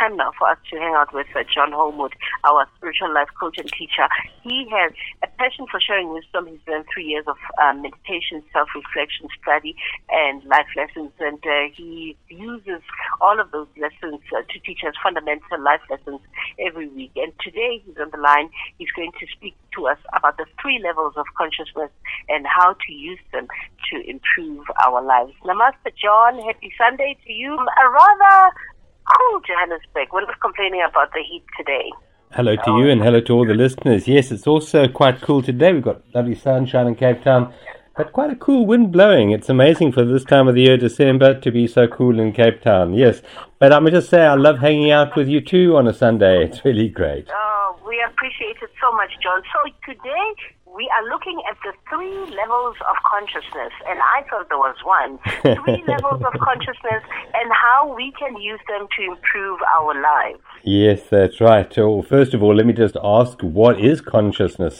time now for us to hang out with John Holmwood, our spiritual life coach and teacher. He has a passion for sharing wisdom. He's done 3 years of meditation, self-reflection, study, and life lessons, and he uses all of those lessons to teach us fundamental life lessons every week. And today he's on the line. He's going to speak to us about the 3 levels of consciousness and how to use them to improve our lives. Namaste, John. Happy Sunday to you. A rather cool Johannesburg. We're not complaining about the heat today. Hello to you and hello to all the listeners. Yes, it's also quite cool today. We've got lovely sunshine in Cape Town, but quite a cool wind blowing. It's amazing for this time of the year, December, to be so cool in Cape Town. Yes, but I must just say I love hanging out with you too on a Sunday. It's really great. Oh, we appreciate it so much, John. So today we are looking at the 3 levels of consciousness, and I thought there was one. 3 levels of consciousness and how we can use them to improve our lives. Yes, that's right. So first of all, let me just ask, what is consciousness?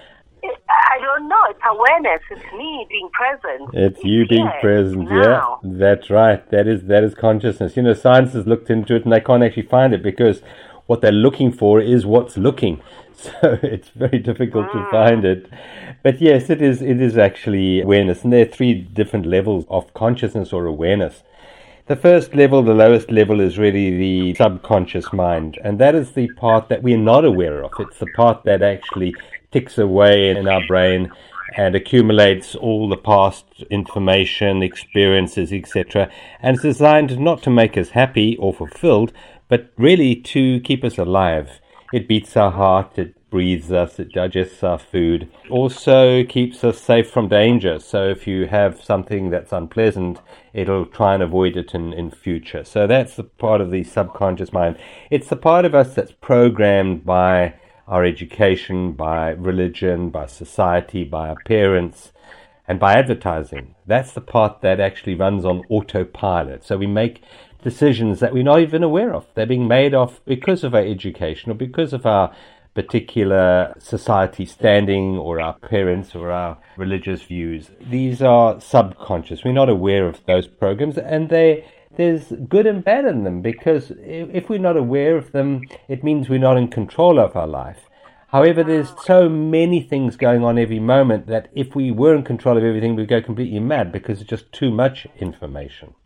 I don't know. It's awareness. It's me being present. It's you being present. Now. Yeah, that's right. That is consciousness. You know, science has looked into it and they can't actually find it because what they're looking for is what's looking. So it's very difficult to find it. But yes, it is actually awareness. And there are 3 different levels of consciousness or awareness. The first level, the lowest level, is really the subconscious mind. And that is the part that we're not aware of. It's the part that actually ticks away in our brain and accumulates all the past information, experiences, etc. And it's designed not to make us happy or fulfilled, but really to keep us alive. It beats our heart, it breathes us, it digests our food. Also keeps us safe from danger. So if you have something that's unpleasant, it'll try and avoid it in future. So that's the part of the subconscious mind. It's the part of us that's programmed by our education, by religion, by society, by our parents, and by advertising. That's the part that actually runs on autopilot. So we make decisions that we're not even aware of. They're being made off because of our education or because of our particular society standing or our parents or our religious views. These are subconscious. We're not aware of those programs, and there's good and bad in them, because if we're not aware of them, it means we're not in control of our life. However, there's so many things going on every moment that if we were in control of everything, we'd go completely mad because it's just too much information.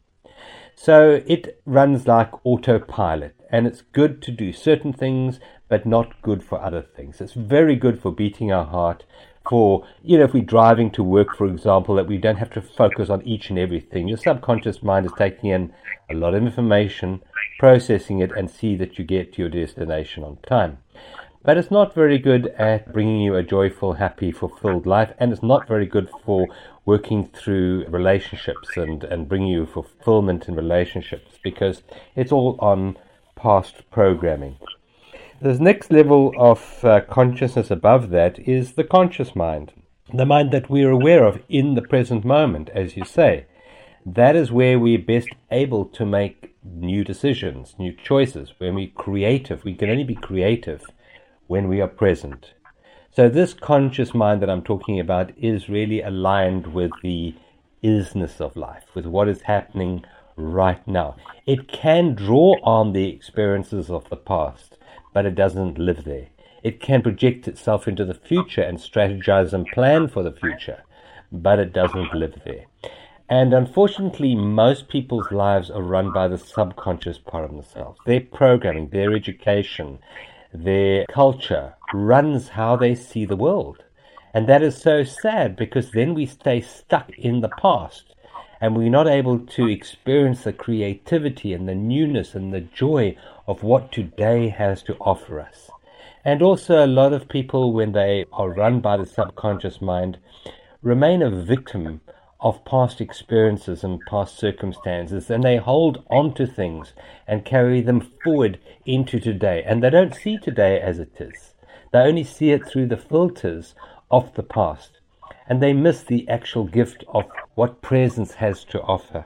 So it runs like autopilot, and it's good to do certain things, but not good for other things. It's very good for beating our heart, for, if we're driving to work, for example, that we don't have to focus on each and everything. Your subconscious mind is taking in a lot of information, processing it, and see that you get to your destination on time. But it's not very good at bringing you a joyful, happy, fulfilled life, and it's not very good for working through relationships and bringing you fulfillment in relationships, because it's all on past programming. This next level of consciousness above that is the conscious mind, the mind that we're aware of in the present moment, as you say. That is where we're best able to make new decisions, new choices, when we're creative. We can only be creative when we are present. So this conscious mind that I'm talking about is really aligned with the isness of life, with what is happening right now. It can draw on the experiences of the past, but it doesn't live there. It can project itself into the future and strategize and plan for the future, but it doesn't live there. And unfortunately, most people's lives are run by the subconscious part of themselves. Their programming, their education, their culture runs how they see the world. And that is so sad, because then we stay stuck in the past and we're not able to experience the creativity and the newness and the joy of what today has to offer us. And also, a lot of people, when they are run by the subconscious mind, remain a victim of past experiences and past circumstances, and they hold on to things and carry them forward into today. And they don't see today as it is. They only see it through the filters of the past, and they miss the actual gift of what presence has to offer.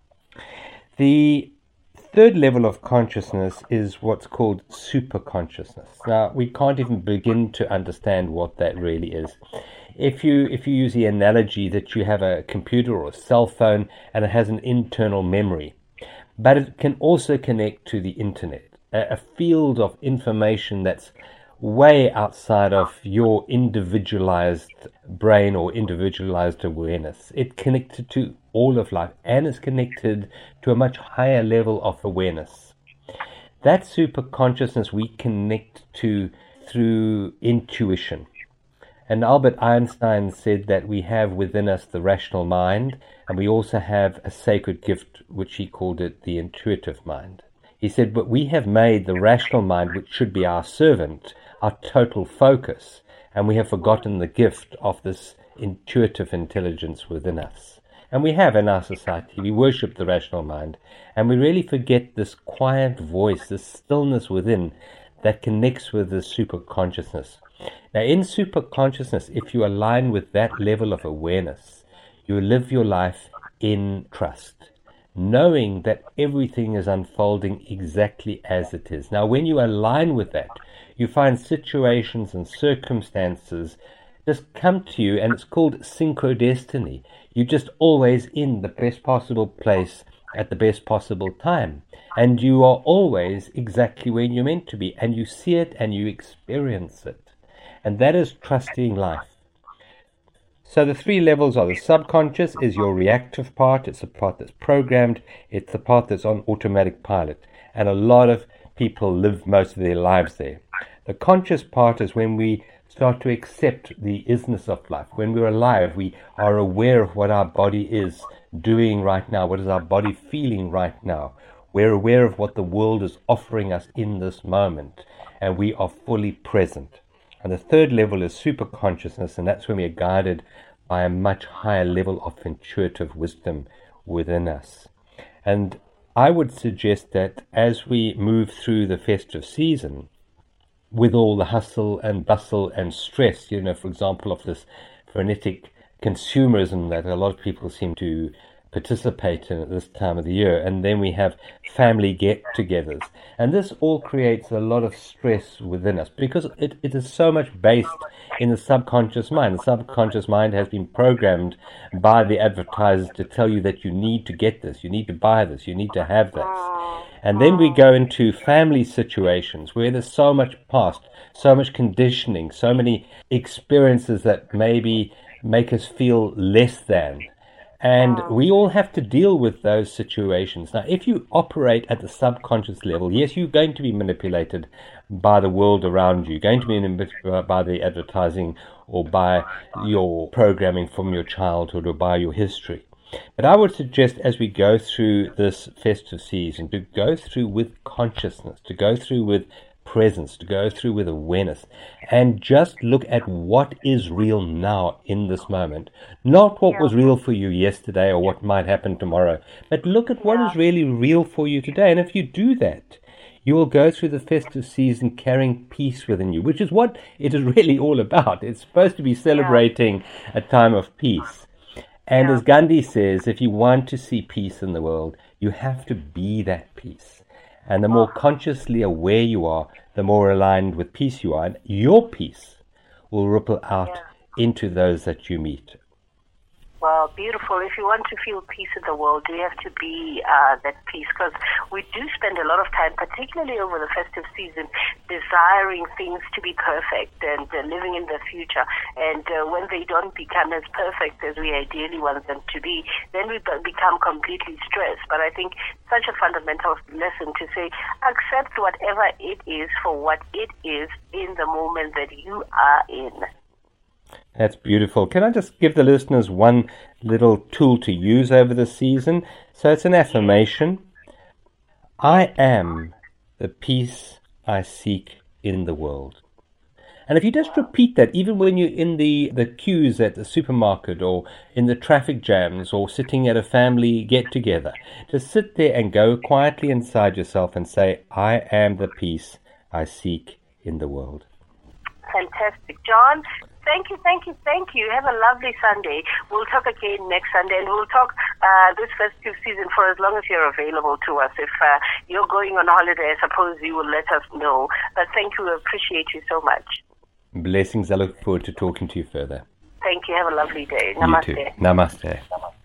The third level of consciousness is what's called superconsciousness. Now, we can't even begin to understand what that really is. If you use the analogy that you have a computer or a cell phone and it has an internal memory, but it can also connect to the internet. a field of information that's way outside of your individualized brain or individualized awareness. It's connected to all of life and is connected to a much higher level of awareness. That super consciousness we connect to through intuition. And Albert Einstein said that we have within us the rational mind, and we also have a sacred gift, which he called it the intuitive mind. He said, but we have made the rational mind, which should be our servant, our total focus, and we have forgotten the gift of this intuitive intelligence within us. And we have in our society, we worship the rational mind, and we really forget this quiet voice, this stillness within that connects with the super consciousness. Now, in super consciousness, if you align with that level of awareness, you live your life in trust, knowing that everything is unfolding exactly as it is. Now, when you align with that, you find situations and circumstances just come to you, and it's called synchrodestiny. You're just always in the best possible place at the best possible time. And you are always exactly where you're meant to be, and you see it and you experience it. And that is trusting life. So the three levels are: the subconscious is your reactive part. It's the part that's programmed. It's the part that's on automatic pilot. And a lot of people live most of their lives there. The conscious part is when we start to accept the isness of life. When we're alive, we are aware of what our body is doing right now. What is our body feeling right now? We're aware of what the world is offering us in this moment. And we are fully present. And the third level is super consciousness, and that's when we are guided by a much higher level of intuitive wisdom within us. And I would suggest that as we move through the festive season, with all the hustle and bustle and stress, for example, of this frenetic consumerism that a lot of people seem to participate in at this time of the year, and then we have family get-togethers, and this all creates a lot of stress within us because it is so much based in the subconscious mind. The subconscious mind has been programmed by the advertisers to tell you that you need to get this, you need to buy this, you need to have this. And then we go into family situations where there's so much past, so much conditioning, so many experiences that maybe make us feel less than. And we all have to deal with those situations. Now, if you operate at the subconscious level, yes, you're going to be manipulated by the world around you. You're going to be manipulated by the advertising or by your programming from your childhood or by your history. But I would suggest as we go through this festive season to go through with consciousness, to go through with presence, to go through with awareness, and just look at what is real now in this moment. Not what was real for you yesterday or what might happen tomorrow, but look at what is really real for you today. And if you do that, you will go through the festive season carrying peace within you, which is what it is really all about. It's supposed to be celebrating a time of peace. And as Gandhi says, if you want to see peace in the world, you have to be that peace. And the more consciously aware you are, the more aligned with peace you are. And your peace will ripple out into those that you meet. Well, beautiful. If you want to feel peace in the world, you have to be that peace, because we do spend a lot of time, particularly over the festive season, desiring things to be perfect and living in the future. And when they don't become as perfect as we ideally want them to be, then we become completely stressed. But I think such a fundamental lesson to say, accept whatever it is for what it is in the moment that you are in. That's beautiful. Can I just give the listeners one little tool to use over the season? So it's an affirmation. I am the peace I seek in the world. And if you just repeat that, even when you're in the queues at the supermarket or in the traffic jams or sitting at a family get-together, just sit there and go quietly inside yourself and say, I am the peace I seek in the world. Fantastic. John, thank you. Have a lovely Sunday. We'll talk again next Sunday, and we'll talk this festive season for as long as you're available to us. If you're going on holiday, I suppose you will let us know. But thank you. I appreciate you so much. Blessings. I look forward to talking to you further. Thank you. Have a lovely day. Namaste. You too. Namaste.